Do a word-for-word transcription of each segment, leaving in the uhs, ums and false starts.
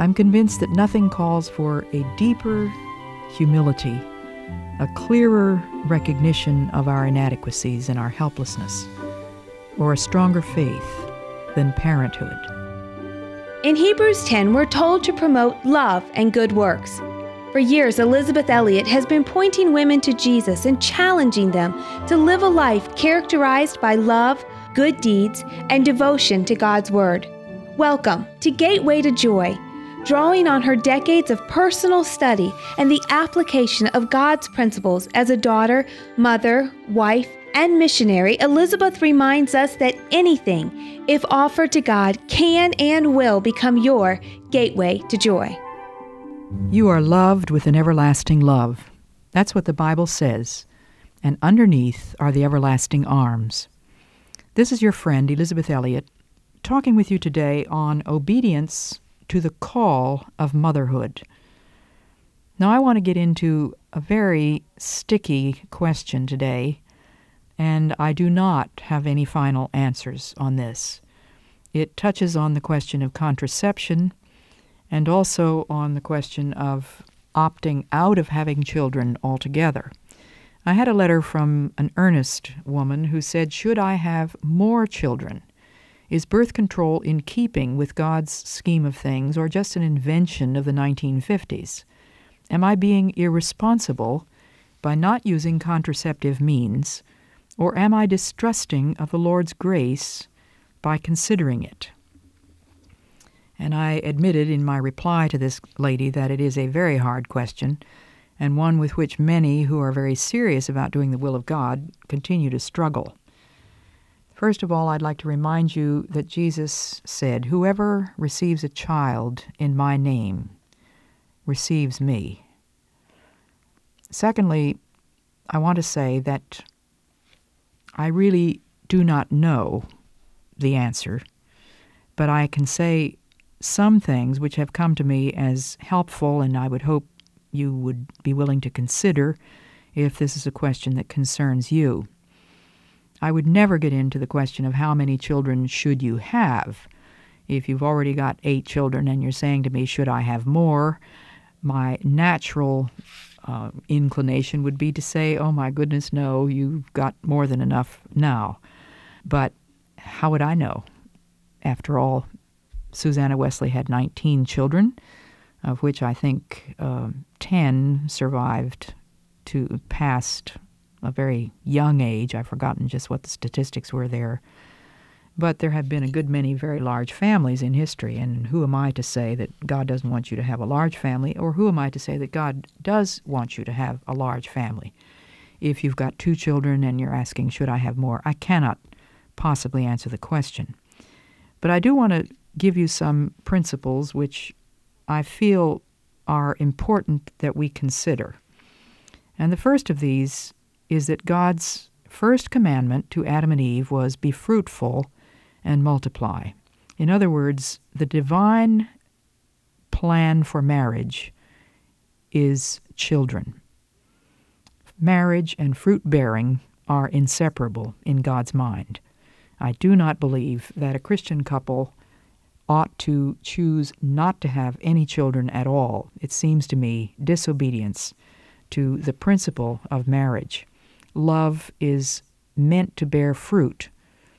I'm convinced that nothing calls for a deeper humility, a clearer recognition of our inadequacies and our helplessness, or a stronger faith than parenthood. In Hebrews ten, we're told to promote love and good works. For years, Elisabeth Elliot has been pointing women to Jesus and challenging them to live a life characterized by love, good deeds, and devotion to God's Word. Welcome to Gateway to Joy. Drawing on her decades of personal study and the application of God's principles as a daughter, mother, wife, and missionary, Elisabeth reminds us that anything, if offered to God, can and will become your gateway to joy. You are loved with an everlasting love. That's what the Bible says. And underneath are the everlasting arms. This is your friend, Elisabeth Elliot, talking with you today on obedience to the call of motherhood. Now, I want to get into a very sticky question today, and I do not have any final answers on this. It touches on the question of contraception and also on the question of opting out of having children altogether. I had a letter from an earnest woman who said, "Should I have more children? Is birth control in keeping with God's scheme of things or just an invention of the nineteen fifties? Am I being irresponsible by not using contraceptive means, or am I distrusting of the Lord's grace by considering it?" And I admitted in my reply to this lady that it is a very hard question, and one with which many who are very serious about doing the will of God continue to struggle. First of all, I'd like to remind you that Jesus said, "Whoever receives a child in my name receives me." Secondly, I want to say that I really do not know the answer, but I can say some things which have come to me as helpful, and I would hope you would be willing to consider if this is a question that concerns you. I would never get into the question of how many children should you have. If you've already got eight children and you're saying to me, should I have more, my natural uh, inclination would be to say, oh my goodness, no, you've got more than enough now. But how would I know? After all, Susanna Wesley had nineteen children, of which I think uh, ten survived to past a very young age. I've forgotten just what the statistics were there. But there have been a good many very large families in history, and who am I to say that God doesn't want you to have a large family, or who am I to say that God does want you to have a large family? If you've got two children and you're asking, should I have more? I cannot possibly answer the question. But I do want to give you some principles which I feel are important that we consider. And the first of these is that God's first commandment to Adam and Eve was, be fruitful and multiply. In other words, the divine plan for marriage is children. Marriage and fruit-bearing are inseparable in God's mind. I do not believe that a Christian couple ought to choose not to have any children at all. It seems to me disobedience to the principle of marriage. Love is meant to bear fruit.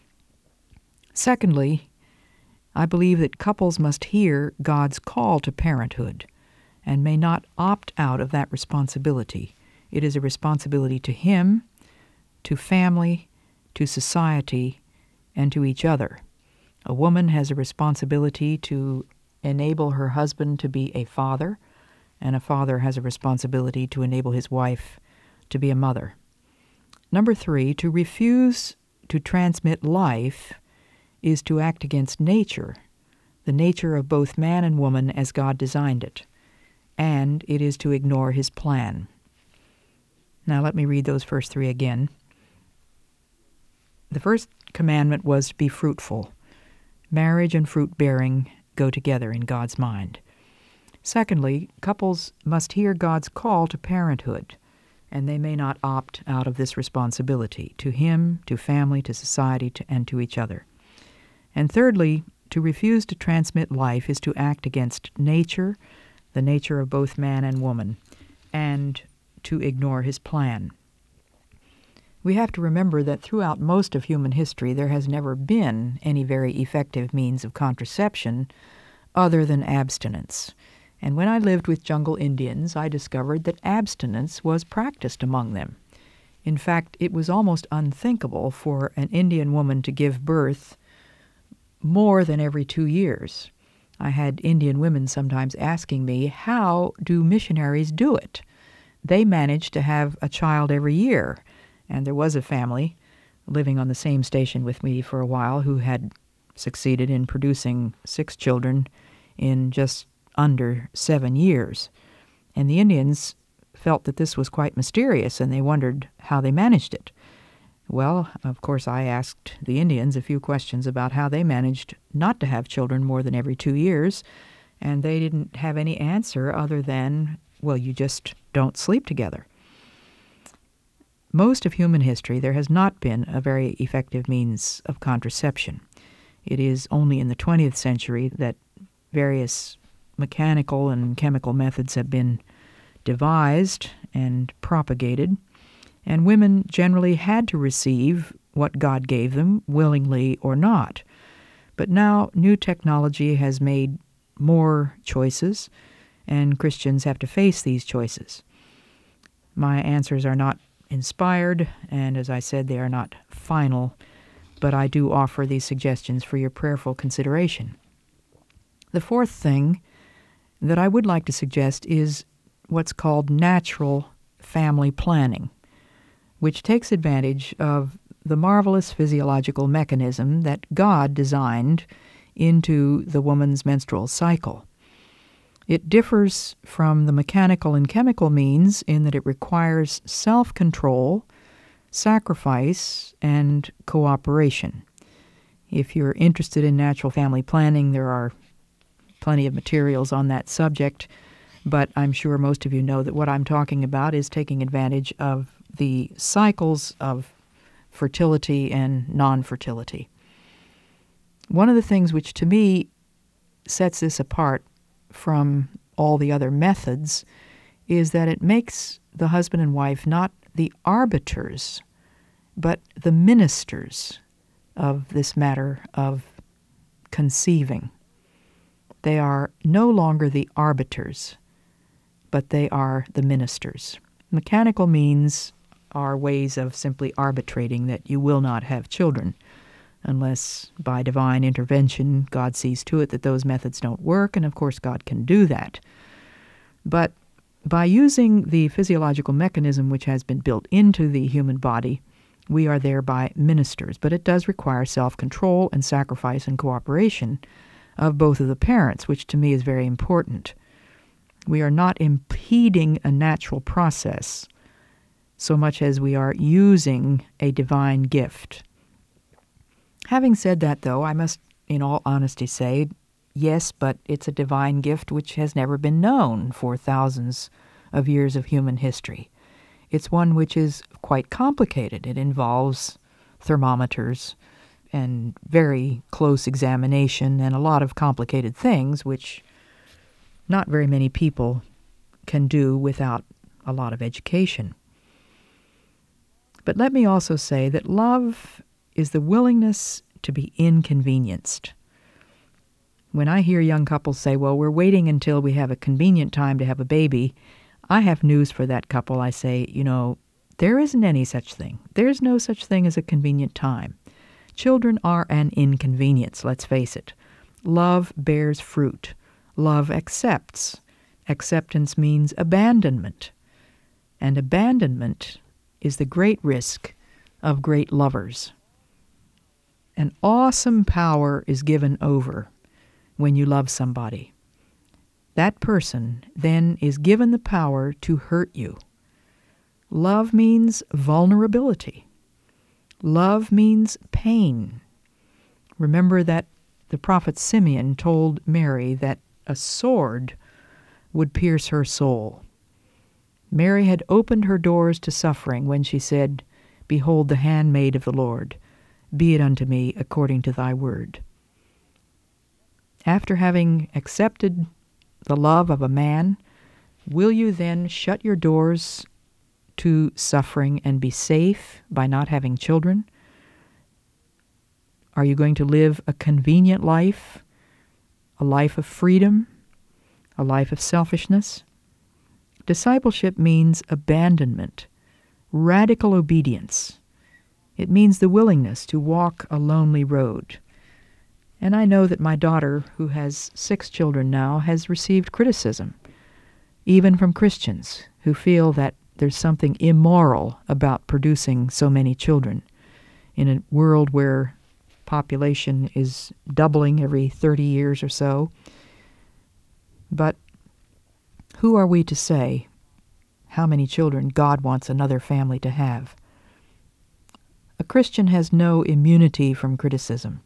Secondly, I believe that couples must hear God's call to parenthood and may not opt out of that responsibility. It is a responsibility to him, to family, to society, and to each other. A woman has a responsibility to enable her husband to be a father, and a father has a responsibility to enable his wife to be a mother. Number three, to refuse to transmit life is to act against nature, the nature of both man and woman as God designed it, and it is to ignore his plan. Now let me read those first three again. The first commandment was to be fruitful. Marriage and fruit-bearing go together in God's mind. Secondly, couples must hear God's call to parenthood, and they may not opt out of this responsibility to him, to family, to society, to, and to each other. And thirdly, to refuse to transmit life is to act against nature, the nature of both man and woman, and to ignore his plan. We have to remember that throughout most of human history there has never been any very effective means of contraception other than abstinence. And when I lived with jungle Indians, I discovered that abstinence was practiced among them. In fact, it was almost unthinkable for an Indian woman to give birth more than every two years. I had Indian women sometimes asking me, how do missionaries do it? They managed to have a child every year. And there was a family living on the same station with me for a while who had succeeded in producing six children in just under seven years. And the Indians felt that this was quite mysterious, and they wondered how they managed it. Well, of course, I asked the Indians a few questions about how they managed not to have children more than every two years, and they didn't have any answer other than, well, you just don't sleep together. Most of human history, there has not been a very effective means of contraception. It is only in the twentieth century that various mechanical and chemical methods have been devised and propagated, and women generally had to receive what God gave them, willingly or not. But now new technology has made more choices, and Christians have to face these choices. My answers are not inspired, and as I said, they are not final, but I do offer these suggestions for your prayerful consideration. The fourth thing that I would like to suggest is what's called natural family planning, which takes advantage of the marvelous physiological mechanism that God designed into the woman's menstrual cycle. It differs from the mechanical and chemical means in that it requires self-control, sacrifice, and cooperation. If you're interested in natural family planning, there are plenty of materials on that subject, but I'm sure most of you know that what I'm talking about is taking advantage of the cycles of fertility and non-fertility. One of the things which to me sets this apart from all the other methods is that it makes the husband and wife not the arbiters, but the ministers of this matter of conceiving. They are no longer the arbiters, but they are the ministers. Mechanical means are ways of simply arbitrating that you will not have children, unless by divine intervention God sees to it that those methods don't work, and of course God can do that. But by using the physiological mechanism which has been built into the human body, we are thereby ministers. But it does require self-control and sacrifice and cooperation of both of the parents, which to me is very important. We are not impeding a natural process so much as we are using a divine gift. Having said that, though, I must, in all honesty, say, yes, but it's a divine gift which has never been known for thousands of years of human history. It's one which is quite complicated. It involves thermometers and very close examination and a lot of complicated things which not very many people can do without a lot of education. But let me also say that love is the willingness to be inconvenienced. When I hear young couples say, well, we're waiting until we have a convenient time to have a baby, I have news for that couple. I say, you know, there isn't any such thing. There's no such thing as a convenient time. Children are an inconvenience, let's face it. Love bears fruit. Love accepts. Acceptance means abandonment. And abandonment is the great risk of great lovers. An awesome power is given over when you love somebody. That person then is given the power to hurt you. Love means vulnerability. Love means pain. Remember that the prophet Simeon told Mary that a sword would pierce her soul. Mary had opened her doors to suffering when she said, "Behold the handmaid of the Lord, be it unto me according to thy word." After having accepted the love of a man, will you then shut your doors to suffering and be safe by not having children? Are you going to live a convenient life, a life of freedom, a life of selfishness? Discipleship means abandonment, radical obedience. It means the willingness to walk a lonely road. And I know that my daughter, who has six children now, has received criticism, even from Christians who feel that there's something immoral about producing so many children in a world where population is doubling every thirty years or so. But who are we to say how many children God wants another family to have? A Christian has no immunity from criticism.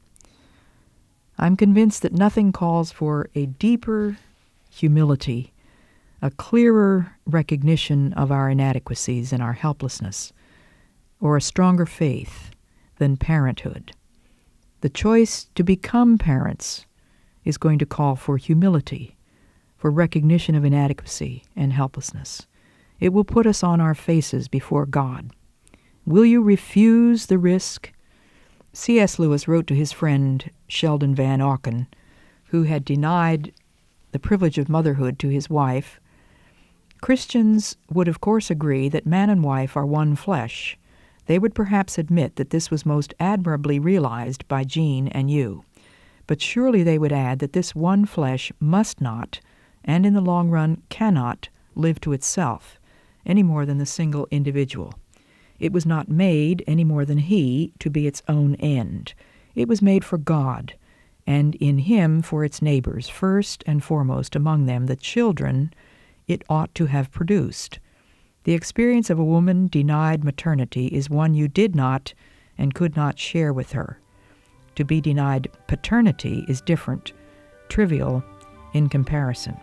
I'm convinced that nothing calls for a deeper humility, a clearer recognition of our inadequacies and our helplessness, or a stronger faith than parenthood. The choice to become parents is going to call for humility, for recognition of inadequacy and helplessness. It will put us on our faces before God. Will you refuse the risk? C S Lewis wrote to his friend Sheldon Van Auken, who had denied the privilege of motherhood to his wife. Christians would of course agree that man and wife are one flesh. They would perhaps admit that this was most admirably realized by Jean and you. But surely they would add that this one flesh must not, and in the long run cannot, live to itself, any more than the single individual. It was not made, any more than he, to be its own end. It was made for God, and in him for its neighbors, first and foremost among them the children it ought to have produced. The experience of a woman denied maternity is one you did not and could not share with her. To be denied paternity is different, trivial in comparison.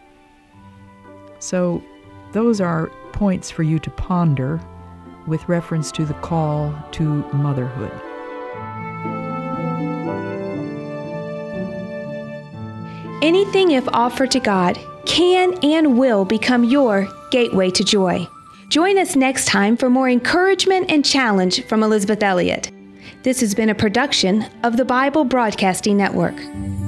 So those are points for you to ponder with reference to the call to motherhood. Anything, if offered to God, can and will become your gateway to joy. Join us next time for more encouragement and challenge from Elisabeth Elliot. This has been a production of the Bible Broadcasting Network.